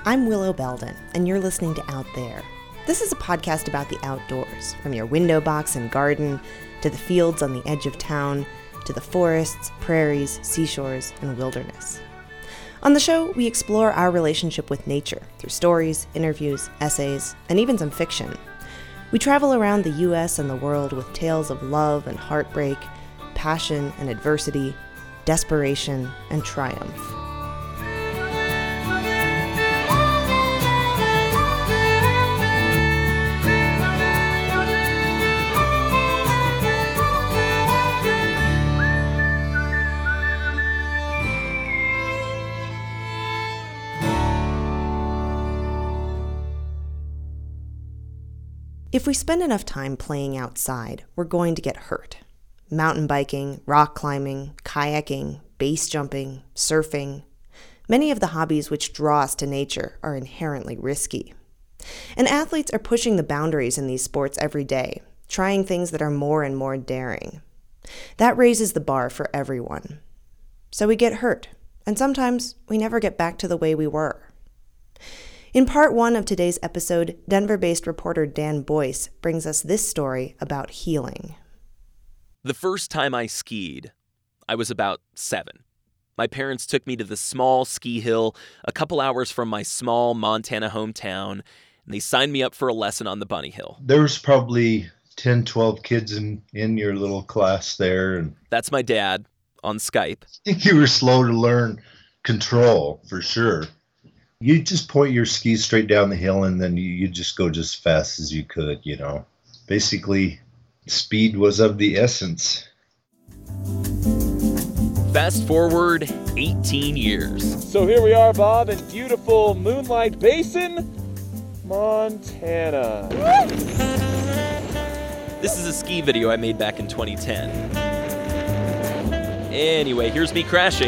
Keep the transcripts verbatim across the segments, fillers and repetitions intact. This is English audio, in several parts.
I'm Willow Belden, and you're listening to Out There. This is a podcast about the outdoors, from your window box and garden, to the fields on the edge of town, to the forests, prairies, seashores, and wilderness. On the show, we explore our relationship with nature through stories, interviews, essays, and even some fiction. We travel around the U S and the world with tales of love and heartbreak, passion and adversity, desperation and triumph. If we spend enough time playing outside, we're going to get hurt. Mountain biking, rock climbing, kayaking, base jumping, surfing. Many of the hobbies which draw us to nature are inherently risky. And athletes are pushing the boundaries in these sports every day, trying things that are more and more daring. That raises the bar for everyone. So we get hurt, and sometimes we never get back to the way we were. In part one of today's episode, Denver-based reporter Dan Boyce brings us this story about healing. The first time I skied, I was about seven. My parents took me to the small ski hill a couple hours from my small Montana hometown, and they signed me up for a lesson on the bunny hill. There was probably ten, twelve kids in, in your little class there. And That's my dad on Skype. I think you were slow to learn control, for sure. You just point your skis straight down the hill, and then you, you just go just as fast as you could, you know. Basically, speed was of the essence. Fast forward eighteen years. So here we are, Bob, in beautiful Moonlight Basin, Montana. This is a ski video I made back in twenty ten. Anyway, here's me crashing.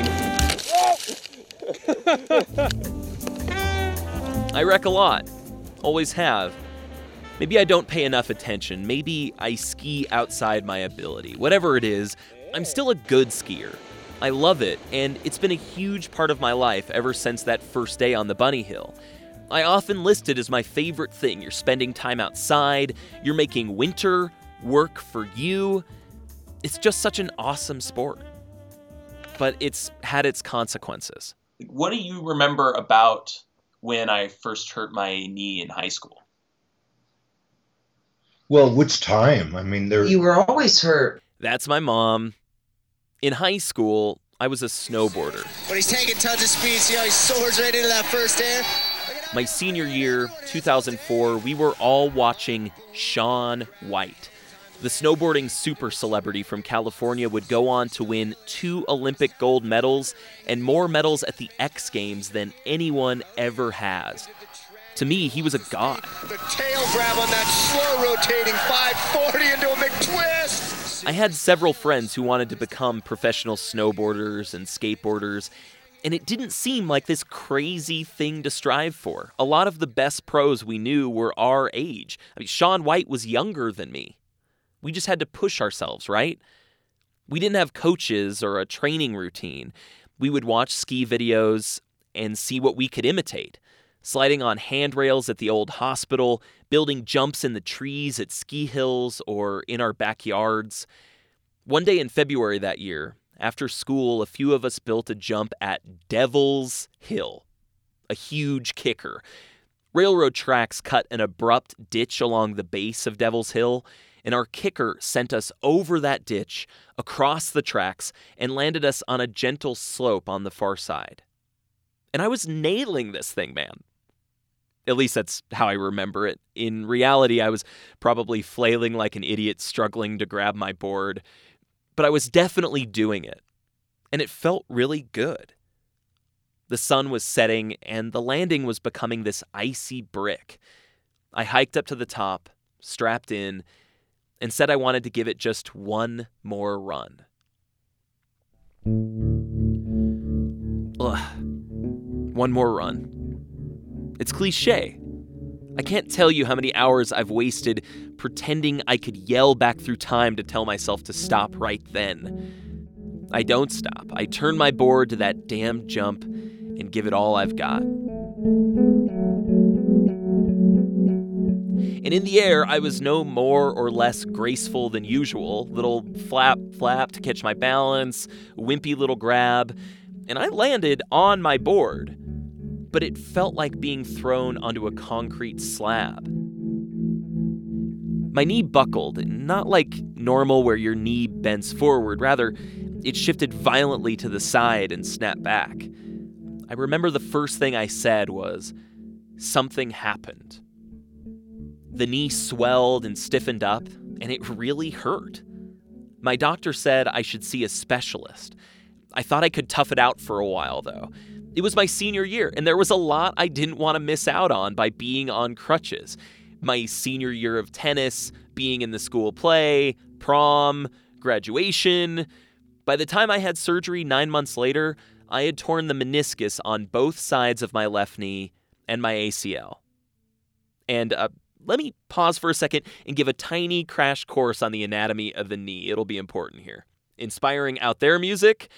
I wreck a lot. Always have. Maybe I don't pay enough attention. Maybe I ski outside my ability. Whatever it is, I'm still a good skier. I love it, and it's been a huge part of my life ever since that first day on the bunny hill. I often list it as my favorite thing. You're spending time outside, you're making winter work for you. It's just such an awesome sport. But it's had its consequences. What do you remember about when I first hurt my knee in high school? Well, which time? I mean, there. You were always hurt. That's my mom. In high school, I was a snowboarder. But he's taking tons of speed. See how he soars right into that first air? My senior year, two thousand four, we were all watching Shaun White. The snowboarding super celebrity from California would go on to win two Olympic gold medals and more medals at the X Games than anyone ever has. To me, he was a god. The tail grab on that slow rotating five forty into a McTwist. I had several friends who wanted to become professional snowboarders and skateboarders, and it didn't seem like this crazy thing to strive for. A lot of the best pros we knew were our age. I mean, Shaun White was younger than me. We just had to push ourselves, right? We didn't have coaches or a training routine. We would watch ski videos and see what we could imitate. Sliding on handrails at the old hospital, building jumps in the trees at ski hills or in our backyards. One day in February that year, after school, a few of us built a jump at Devil's Hill, a huge kicker. Railroad tracks cut an abrupt ditch along the base of Devil's Hill, and our kicker sent us over that ditch, across the tracks, and landed us on a gentle slope on the far side. And I was nailing this thing, man. At least that's how I remember it. In reality, I was probably flailing like an idiot struggling to grab my board. But I was definitely doing it. And it felt really good. The sun was setting, and the landing was becoming this icy brick. I hiked up to the top, strapped in, and said I wanted to give it just one more run. Ugh. One more run. It's cliche. I can't tell you how many hours I've wasted pretending I could yell back through time to tell myself to stop right then. I don't stop. I turn my board to that damn jump and give it all I've got. And in the air, I was no more or less graceful than usual. Little flap, flap to catch my balance, wimpy little grab, and I landed on my board. But it felt like being thrown onto a concrete slab. My knee buckled, not like normal where your knee bends forward. Rather, it shifted violently to the side and snapped back. I remember the first thing I said was, "Something happened." The knee swelled and stiffened up, and it really hurt. My doctor said I should see a specialist. I thought I could tough it out for a while, though. It was my senior year, and there was a lot I didn't want to miss out on by being on crutches. My senior year of tennis, being in the school play, prom, graduation. By the time I had surgery nine months later, I had torn the meniscus on both sides of my left knee and my A C L. And uh, let me pause for a second and give a tiny crash course on the anatomy of the knee. It'll be important here. Inspiring out there music?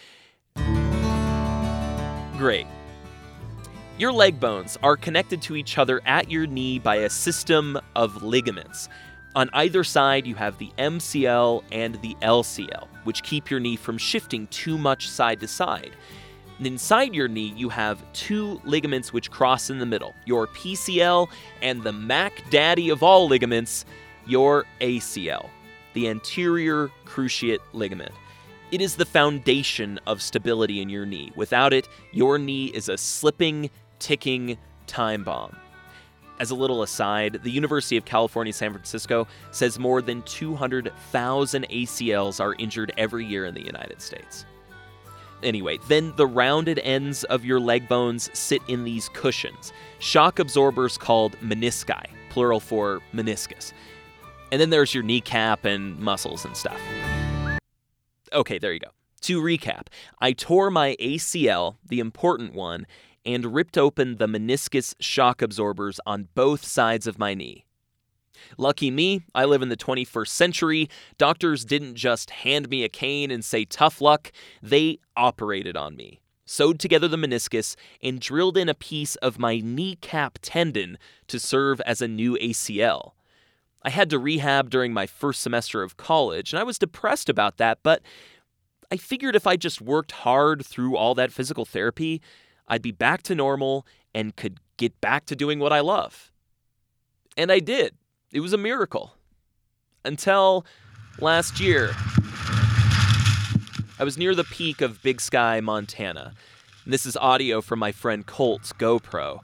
Great. Your leg bones are connected to each other at your knee by a system of ligaments. On either side, you have the M C L and the L C L, which keep your knee from shifting too much side to side. And inside your knee, you have two ligaments which cross in the middle, your P C L and the Mac Daddy of all ligaments, your A C L, the anterior cruciate ligament. It is the foundation of stability in your knee. Without it, your knee is a slipping, ticking time bomb. As a little aside, the University of California, San Francisco says more than two hundred thousand A C Ls are injured every year in the United States. Anyway, then the rounded ends of your leg bones sit in these cushions, shock absorbers called menisci, plural for meniscus. And then there's your kneecap and muscles and stuff. Okay, there you go. To recap, I tore my A C L, the important one, and ripped open the meniscus shock absorbers on both sides of my knee. Lucky me, I live in the twenty-first century. Doctors didn't just hand me a cane and say tough luck. They operated on me, sewed together the meniscus, and drilled in a piece of my kneecap tendon to serve as a new A C L. I had to rehab during my first semester of college, and I was depressed about that, but I figured if I just worked hard through all that physical therapy, I'd be back to normal and could get back to doing what I love. And I did. It was a miracle. Until last year. I was near the peak of Big Sky, Montana. And this is audio from my friend Colt's GoPro.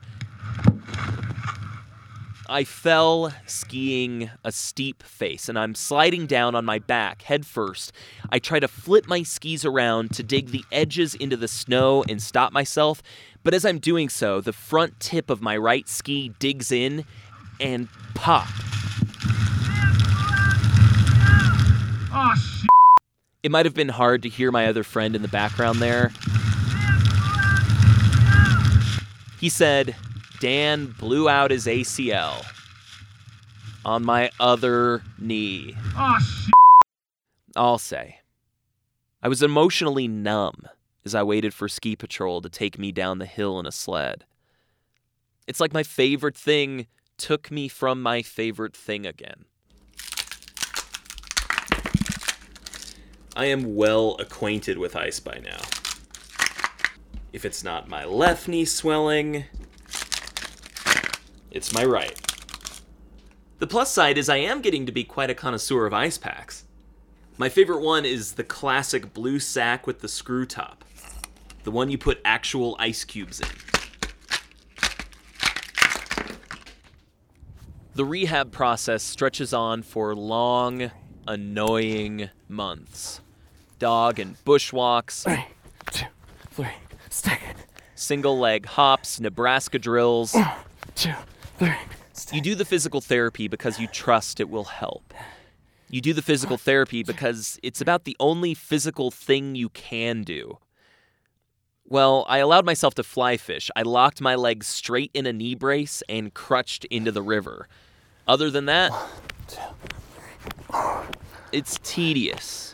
I fell skiing a steep face, and I'm sliding down on my back, head first. I try to flip my skis around to dig the edges into the snow and stop myself, but as I'm doing so, the front tip of my right ski digs in and pop. Oh, shit. It might have been hard to hear my other friend in the background there. He said, Dan blew out his A C L on my other knee. Oh, shit. I'll say, I was emotionally numb as I waited for ski patrol to take me down the hill in a sled. It's like my favorite thing took me from my favorite thing again. I am well acquainted with ice by now. If it's not my left knee swelling, it's my right. The plus side is I am getting to be quite a connoisseur of ice packs. My favorite one is the classic blue sack with the screw top. The one you put actual ice cubes in. The rehab process stretches on for long, annoying months. Dog and bushwalks. Three, two, three, stick. Single leg hops, Nebraska drills. One, two, three. You do the physical therapy because you trust it will help. You do the physical therapy because it's about the only physical thing you can do. Well, I allowed myself to fly fish. I locked my legs straight in a knee brace and crutched into the river. Other than that, it's tedious.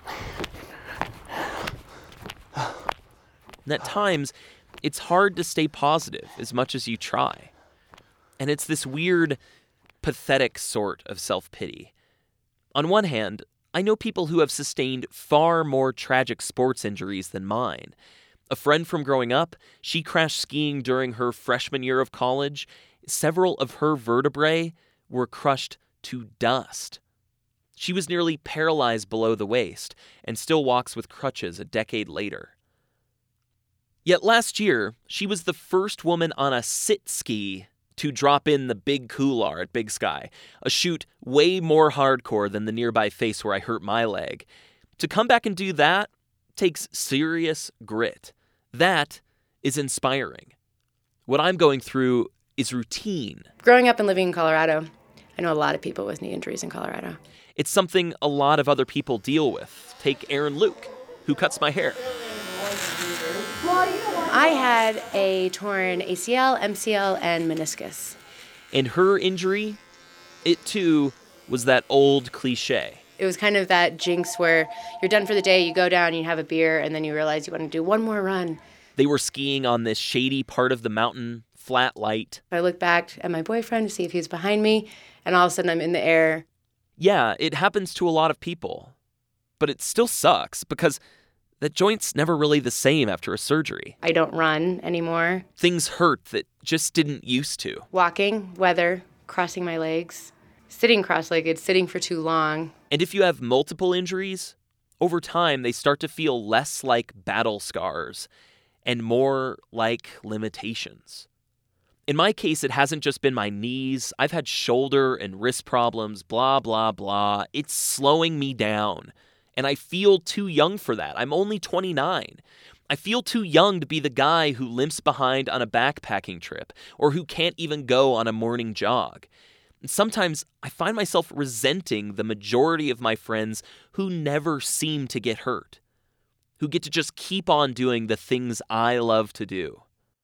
And at times, it's hard to stay positive as much as you try. And it's this weird pathetic sort of self-pity. On one hand, I know people who have sustained far more tragic sports injuries than mine. A friend from growing up, she crashed skiing during her freshman year of college. Several of her vertebrae were crushed to dust. She was nearly paralyzed below the waist and still walks with crutches a decade later. Yet last year, she was the first woman on a sit ski to drop in the Big Couloir at Big Sky, a chute way more hardcore than the nearby face where I hurt my leg. To come back and do that takes serious grit. That is inspiring. What I'm going through is routine. Growing up and living in Colorado, I know a lot of people with knee injuries in Colorado. It's something a lot of other people deal with. Take Aaron Luke, who cuts my hair. I had a torn A C L, M C L, and meniscus. And her injury, it too was that old cliche. It was kind of that jinx where you're done for the day, you go down, you have a beer, and then you realize you want to do one more run. They were skiing on this shady part of the mountain, flat light. I looked back at my boyfriend to see if he was behind me, and all of a sudden I'm in the air. Yeah, it happens to a lot of people. But it still sucks because that joint's never really the same after a surgery. I don't run anymore. Things hurt that just didn't used to. Walking, weather, crossing my legs, sitting cross-legged, sitting for too long. And if you have multiple injuries, over time they start to feel less like battle scars and more like limitations. In my case, it hasn't just been my knees. I've had shoulder and wrist problems, blah, blah, blah. It's slowing me down. And I feel too young for that. I'm only twenty-nine. I feel too young to be the guy who limps behind on a backpacking trip or who can't even go on a morning jog. And sometimes I find myself resenting the majority of my friends who never seem to get hurt, who get to just keep on doing the things I love to do.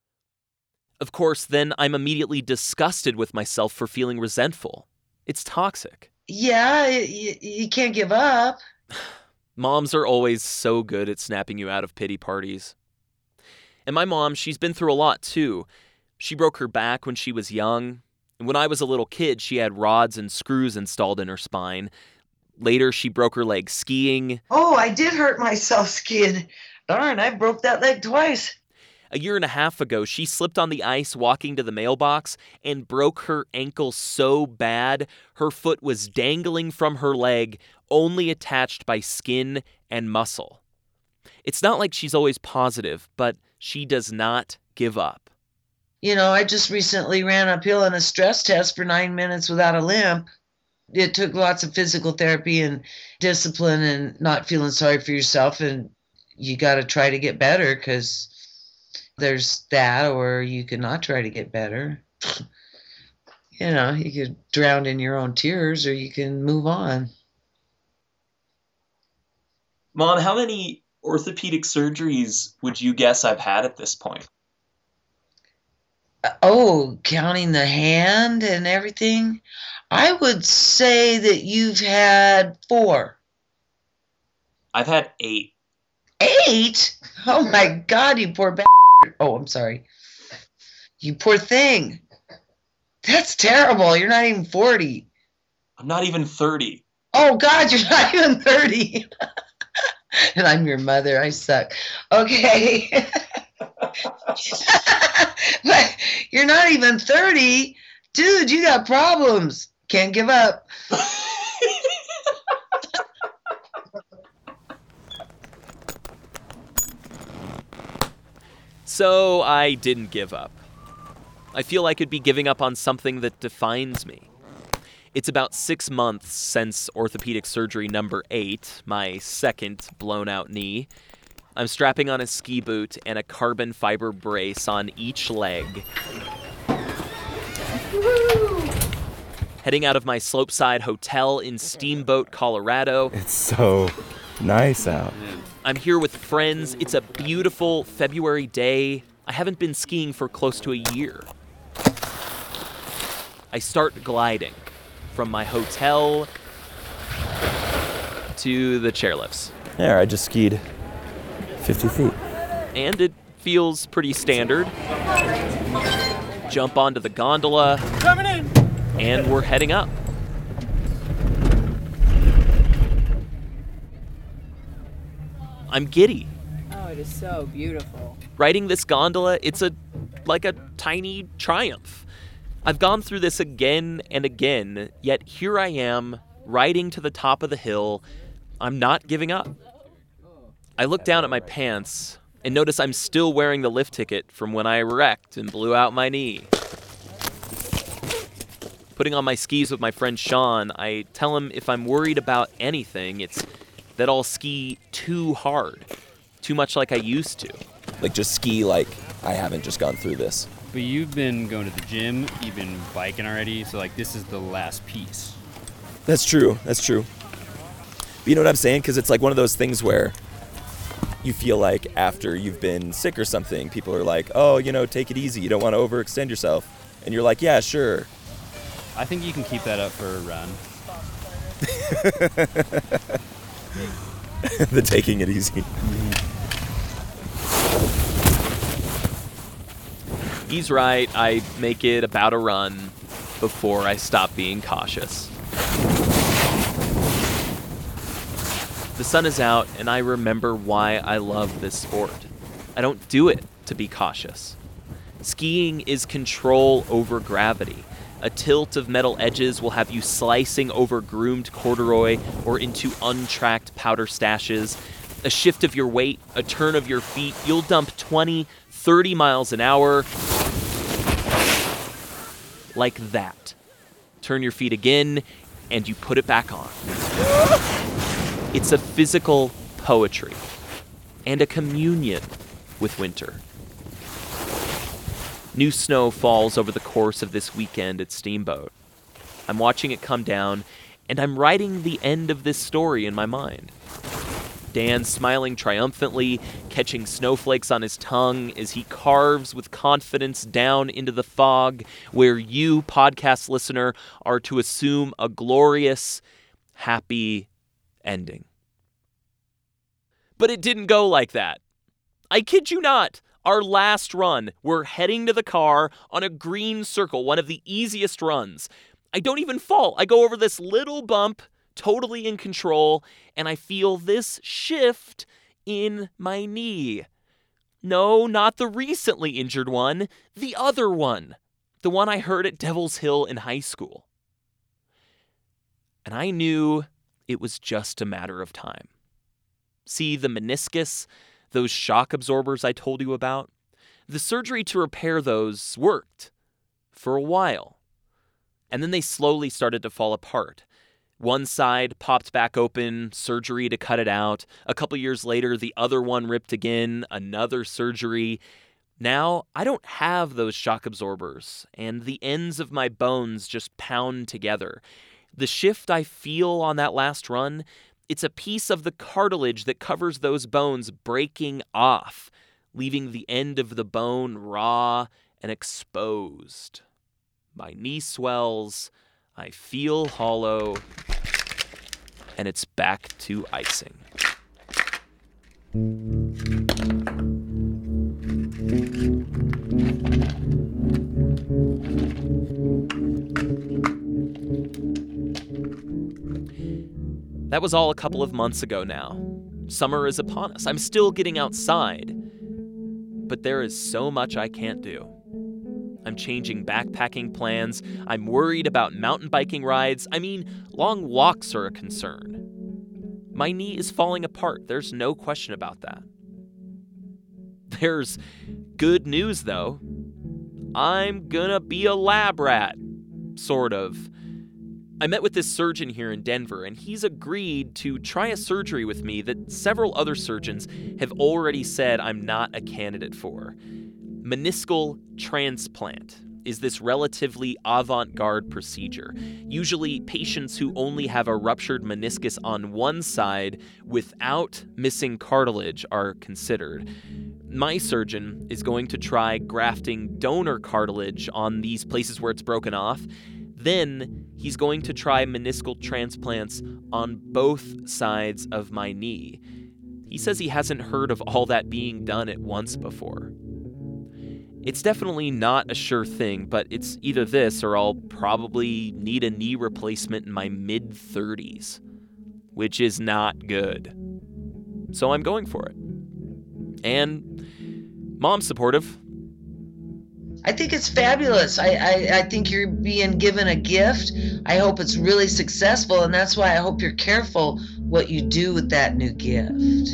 Of course, then I'm immediately disgusted with myself for feeling resentful. It's toxic. Yeah, you, you can't give up. Moms are always so good at snapping you out of pity parties. And my mom, she's been through a lot too. She broke her back when she was young. And when I was a little kid, she had rods and screws installed in her spine. Later, she broke her leg skiing. Oh, I did hurt myself skiing. Darn, I broke that leg twice. A year and a half ago, she slipped on the ice walking to the mailbox and broke her ankle so bad, her foot was dangling from her leg, only attached by skin and muscle. It's not like she's always positive, but she does not give up. You know, I just recently ran uphill in a stress test for nine minutes without a limp. It took lots of physical therapy and discipline and not feeling sorry for yourself, and you got to try to get better because there's that, or you can not try to get better. You know, you could drown in your own tears, or you can move on. Mom, how many orthopedic surgeries would you guess I've had at this point? Oh, counting the hand and everything? I would say that you've had four. I've had eight. Eight? Oh my God, you poor bastard. Oh, I'm sorry. You poor thing. That's terrible. You're not even forty. I'm not even thirty. Oh God, you're not even thirty. And I'm your mother. I suck. Okay. But you're not even thirty. Dude, you got problems. Can't give up. So I didn't give up. I feel I could be giving up on something that defines me. It's about six months since orthopedic surgery number eight, my second blown out knee. I'm strapping on a ski boot and a carbon fiber brace on each leg. Woo! Heading out of my slopeside hotel in Steamboat, Colorado. It's so nice out. I'm here with friends. It's a beautiful February day. I haven't been skiing for close to a year. I start gliding from my hotel to the chairlifts. There, I just skied fifty feet. And it feels pretty standard. Jump onto the gondola. Coming in! And we're heading up. I'm giddy. Oh, it is so beautiful. Riding this gondola, it's a like a tiny triumph. I've gone through this again and again, yet here I am, riding to the top of the hill. I'm not giving up. I look down at my pants and notice I'm still wearing the lift ticket from when I wrecked and blew out my knee. Putting on my skis with my friend Sean, I tell him if I'm worried about anything, it's that I'll ski too hard, too much like I used to. Like, just ski like I haven't just gone through this. But you've been going to the gym, you've been biking already, so like this is the last piece. That's true, that's true. But you know what I'm saying? Because it's like one of those things where you feel like after you've been sick or something, people are like, oh, you know, take it easy, you don't want to overextend yourself. And you're like, yeah, sure. I think you can keep that up for a run. The taking it easy. He's right, I make it about a run before I stop being cautious. The sun is out, and I remember why I love this sport. I don't do it to be cautious. Skiing is control over gravity. A tilt of metal edges will have you slicing over groomed corduroy or into untracked powder stashes. A shift of your weight, a turn of your feet, you'll dump twenty, thirty miles an hour. Like that. Turn your feet again, and you put it back on. It's a physical poetry and a communion with winter. New snow falls over the course of this weekend at Steamboat. I'm watching it come down, and I'm writing the end of this story in my mind. Dan smiling triumphantly, catching snowflakes on his tongue as he carves with confidence down into the fog where you, podcast listener, are to assume a glorious, happy ending. But it didn't go like that. I kid you not. Our last run, we're heading to the car on a green circle, one of the easiest runs. I don't even fall. I go over this little bump, totally in control, and I feel this shift in my knee. No, not the recently injured one, the other one, the one I heard at Devil's Hill in high school. And I knew it was just a matter of time. See, the meniscus, those shock absorbers I told you about, the surgery to repair those worked for a while. And then they slowly started to fall apart. One side popped back open, surgery to cut it out. A couple years later, the other one ripped again, another surgery. Now, I don't have those shock absorbers, and the ends of my bones just pound together. The shift I feel on that last run, it's a piece of the cartilage that covers those bones breaking off, leaving the end of the bone raw and exposed. My knee swells, I feel hollow, and it's back to icing. That was all a couple of months ago now. Summer is upon us. I'm still getting outside. But there is so much I can't do. I'm changing backpacking plans. I'm worried about mountain biking rides. I mean, long walks are a concern. My knee is falling apart. There's no question about that. There's good news, though. I'm gonna be a lab rat. Sort of. I met with this surgeon here in Denver, and he's agreed to try a surgery with me that several other surgeons have already said I'm not a candidate for. Meniscal transplant is this relatively avant-garde procedure. Usually, patients who only have a ruptured meniscus on one side without missing cartilage are considered. My surgeon is going to try grafting donor cartilage on these places where it's broken off. Then he's going to try meniscal transplants on both sides of my knee. He says he hasn't heard of all that being done at once before. It's definitely not a sure thing, but it's either this or I'll probably need a knee replacement in my mid-thirties, which is not good. So I'm going for it. And Mom's supportive. I think it's fabulous. I, I, I think you're being given a gift. I hope it's really successful, and that's why I hope you're careful what you do with that new gift.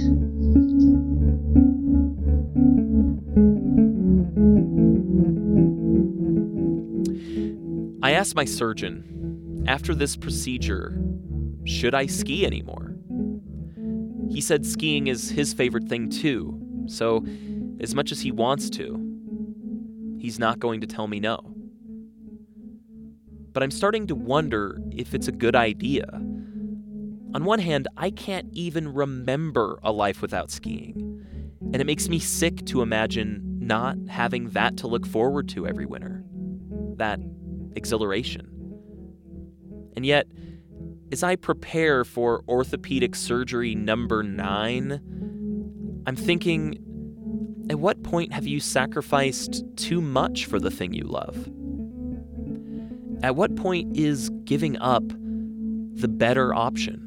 I asked my surgeon, after this procedure, should I ski anymore? He said skiing is his favorite thing too, so as much as he wants to, he's not going to tell me no. But I'm starting to wonder if it's a good idea. On one hand, I can't even remember a life without skiing, and it makes me sick to imagine not having that to look forward to every winter. That exhilaration. And yet, as I prepare for orthopedic surgery number nine, I'm thinking, at what point have you sacrificed too much for the thing you love? At what point is giving up the better option?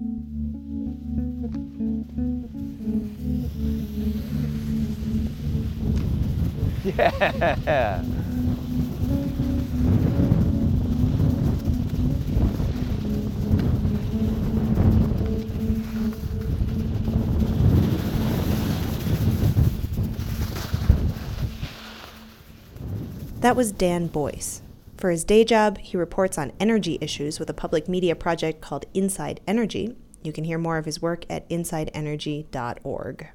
Yeah! That was Dan Boyce. For his day job, he reports on energy issues with a public media project called Inside Energy. You can hear more of his work at inside energy dot org.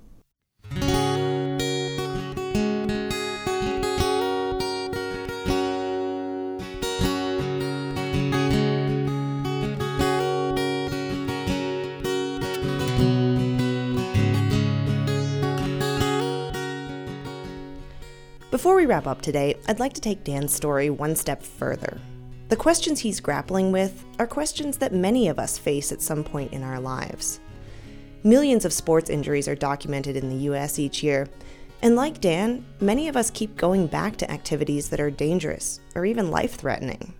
Before we wrap up today, I'd like to take Dan's story one step further. The questions he's grappling with are questions that many of us face at some point in our lives. Millions of sports injuries are documented in the U S each year, and like Dan, many of us keep going back to activities that are dangerous or even life-threatening.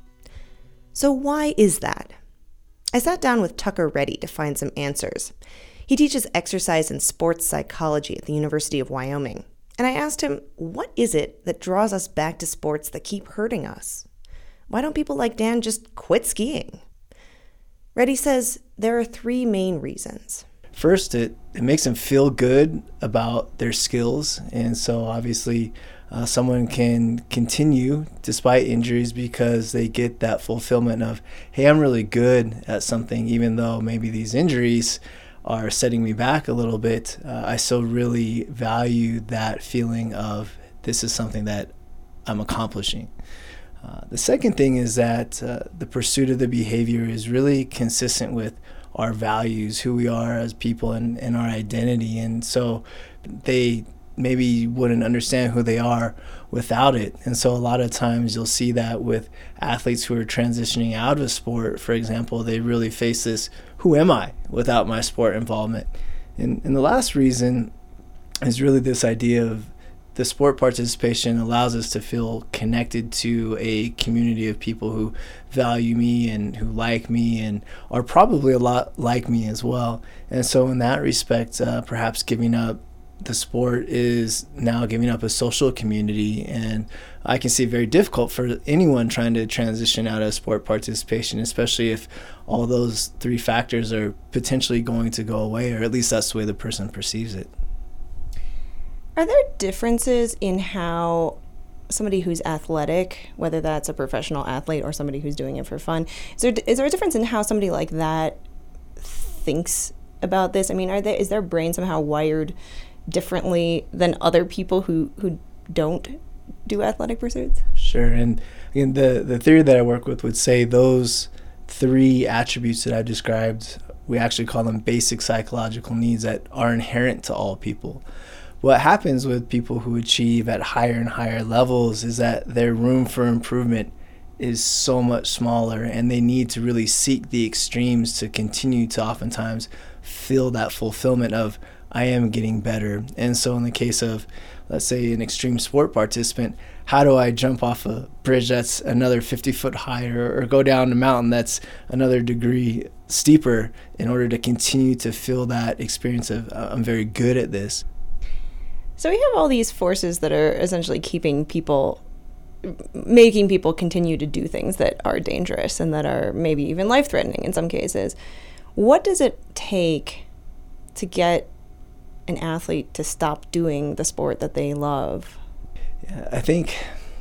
So why is that? I sat down with Tucker Reddy to find some answers. He teaches exercise and sports psychology at the University of Wyoming. And I asked him, what is it that draws us back to sports that keep hurting us? Why don't people like Dan just quit skiing? Reddy says there are three main reasons. First, it, it makes them feel good about their skills. And so obviously uh, someone can continue despite injuries because they get that fulfillment of, hey, I'm really good at something, even though maybe these injuries are setting me back a little bit. uh, I still really value that feeling of this is something that I'm accomplishing. Uh, the second thing is that uh, the pursuit of the behavior is really consistent with our values, who we are as people, and, and our identity. And so they maybe wouldn't understand who they are without it. And so a lot of times you'll see that with athletes who are transitioning out of sport, for example, they really face this, who am I without my sport involvement? And, and the last reason is really this idea of the sport participation allows us to feel connected to a community of people who value me and who like me and are probably a lot like me as well. And so in that respect, uh, perhaps giving up the sport is now giving up a social community, and I can see it very difficult for anyone trying to transition out of sport participation, especially if all those three factors are potentially going to go away, or at least that's the way the person perceives it. Are there differences in how somebody who's athletic, whether that's a professional athlete or somebody who's doing it for fun, is there, is there a difference in how somebody like that thinks about this? I mean, are they, is their brain somehow wired differently than other people who, who don't do athletic pursuits? Sure. And again, the, the theory that I work with would say those three attributes that I've described, we actually call them basic psychological needs that are inherent to all people. What happens with people who achieve at higher and higher levels is that their room for improvement is so much smaller, and they need to really seek the extremes to continue to oftentimes feel that fulfillment of, I am getting better. And so in the case of let's say, an extreme sport participant, how do I jump off a bridge that's another fifty foot higher, or go down a mountain that's another degree steeper, in order to continue to feel that experience of uh, I'm very good at this. So we have all these forces that are essentially keeping people, making people continue to do things that are dangerous and that are maybe even life-threatening in some cases. What does it take to get an athlete to stop doing the sport that they love? Yeah, I think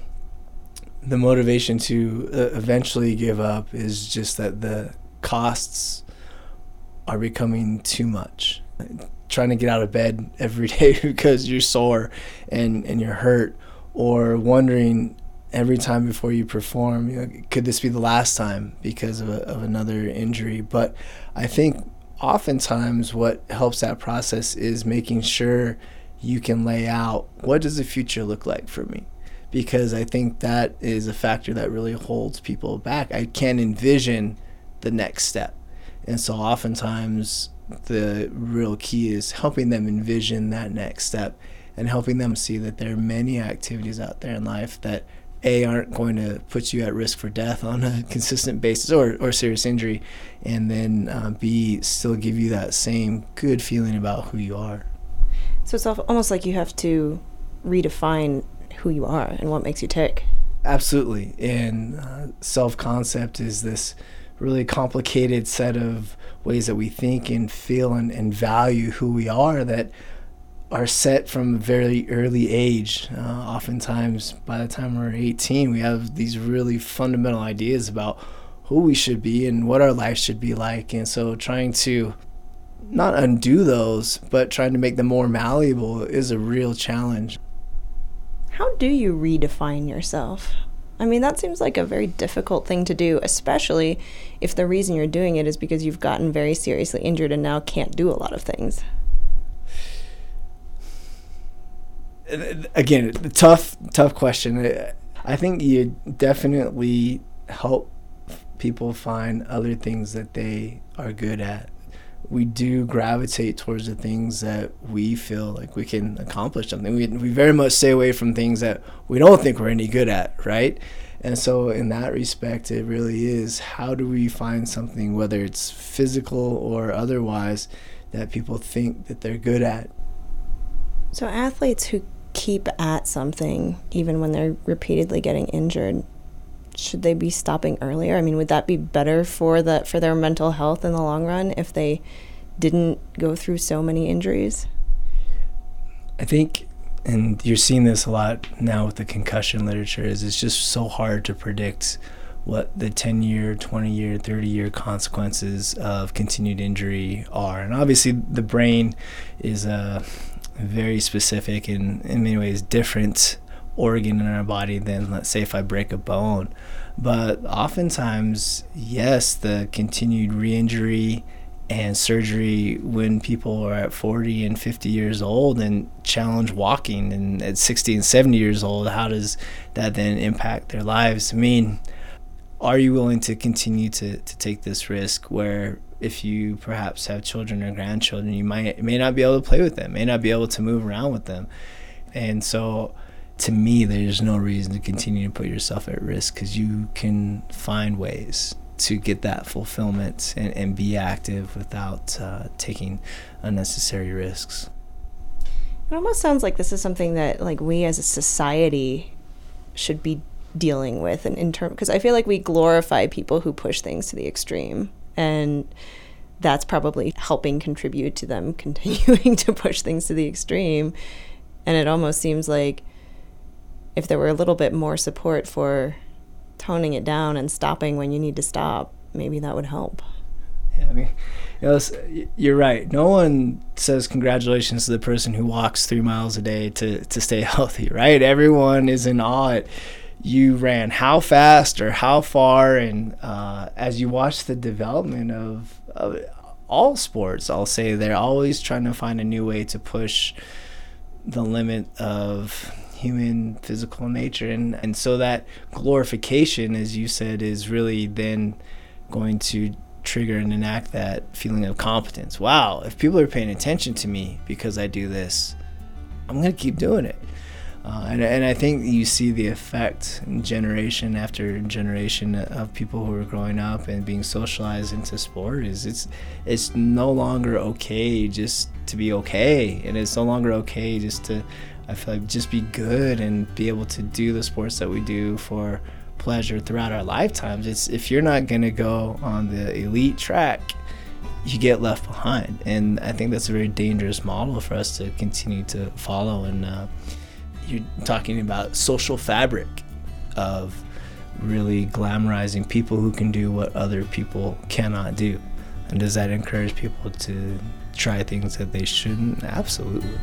the motivation to uh, eventually give up is just that the costs are becoming too much. Trying to get out of bed every day because you're sore and, and you're hurt, or wondering every time before you perform, you know, could this be the last time because of, a, of another injury? But I think oftentimes what helps that process is making sure you can lay out, what does the future look like for me? Because I think that is a factor that really holds people back. I can't envision the next step. And so oftentimes the real key is helping them envision that next step and helping them see that there are many activities out there in life that A, aren't going to put you at risk for death on a consistent basis, or, or serious injury, and then uh, B, still give you that same good feeling about who you are. So it's almost like you have to redefine who you are and what makes you tick. Absolutely. And uh, self-concept is this really complicated set of ways that we think and feel and, and value who we are that are set from a very early age. Uh, oftentimes, by the time we're eighteen, we have these really fundamental ideas about who we should be and what our life should be like. And so trying to not undo those, but trying to make them more malleable is a real challenge. How do you redefine yourself? I mean, that seems like a very difficult thing to do, especially if the reason you're doing it is because you've gotten very seriously injured and now can't do a lot of things. Again, tough, tough question. I think you definitely help people find other things that they are good at. We do gravitate towards the things that we feel like we can accomplish something. We we very much stay away from things that we don't think we're any good at, right? And so in that respect, it really is, how do we find something, whether it's physical or otherwise, that people think that they're good at? So athletes who keep at something, even when they're repeatedly getting injured, should they be stopping earlier? I mean, would that be better for the for their mental health in the long run if they didn't go through so many injuries? I think, and you're seeing this a lot now with the concussion literature, is it's just so hard to predict what the ten-year, twenty-year, thirty-year consequences of continued injury are. And obviously the brain is a very specific and in many ways different organ in our body than, let's say, if I break a bone. But oftentimes, yes, the continued re-injury and surgery when people are at forty and fifty years old and challenge walking, and at sixty and seventy years old, how does that then impact their lives? I mean, are you willing to continue to, to take this risk where if you perhaps have children or grandchildren, you might may not be able to play with them, may not be able to move around with them? And so to me, there's no reason to continue to put yourself at risk, because you can find ways to get that fulfillment and, and be active without uh, taking unnecessary risks. It almost sounds like this is something that, like, we as a society should be dealing with, and in term, because I feel like we glorify people who push things to the extreme, and that's probably helping contribute to them continuing to push things to the extreme. And it almost seems like if there were a little bit more support for toning it down and stopping when you need to stop, maybe that would help. Yeah, I mean, you know, you're right. No one says congratulations to the person who walks three miles a day to, to stay healthy, right? Everyone is in awe at you ran how fast or how far, and uh, as you watch the development of, of all sports, I'll say they're always trying to find a new way to push the limit of human physical nature, and and so that glorification, as you said, is really then going to trigger and enact that feeling of competence. Wow, if people are paying attention to me because I do this, I'm going to keep doing it. Uh, and, and I think you see the effect generation after generation of people who are growing up and being socialized into sport is it's it's no longer okay just to be okay, and it's no longer okay just to, I feel like, just be good and be able to do the sports that we do for pleasure throughout our lifetimes. It's if you're not going to go on the elite track, you get left behind, and I think that's a very dangerous model for us to continue to follow. And uh, you're talking about social fabric of really glamorizing people who can do what other people cannot do. And does that encourage people to try things that they shouldn't? Absolutely.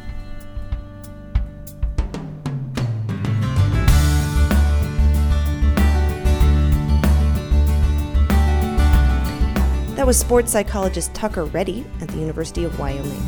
That was sports psychologist Tucker Reddy at the University of Wyoming.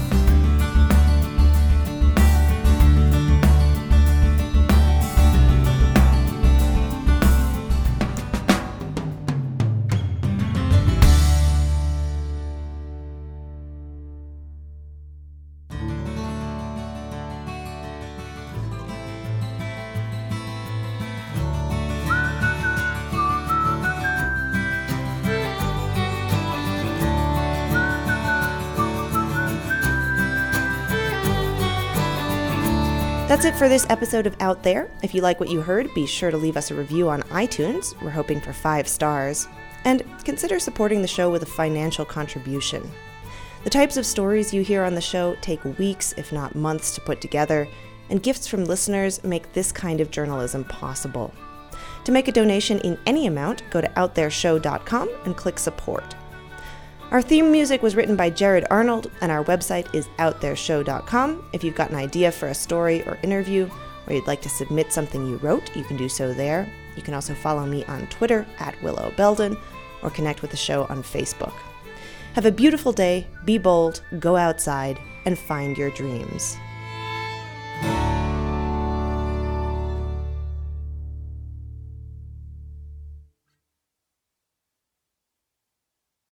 That's it for this episode of Out There. If you like what you heard, be sure to leave us a review on iTunes. We're hoping for five stars. And consider supporting the show with a financial contribution. The types of stories you hear on the show take weeks, if not months, to put together, and gifts from listeners make this kind of journalism possible. To make a donation in any amount, go to out there show dot com and click support. Our theme music was written by Jared Arnold, and our website is out there show dot com. If you've got an idea for a story or interview, or you'd like to submit something you wrote, you can do so there. You can also follow me on Twitter at Willow Belden, or connect with the show on Facebook. Have a beautiful day, be bold, go outside, and find your dreams.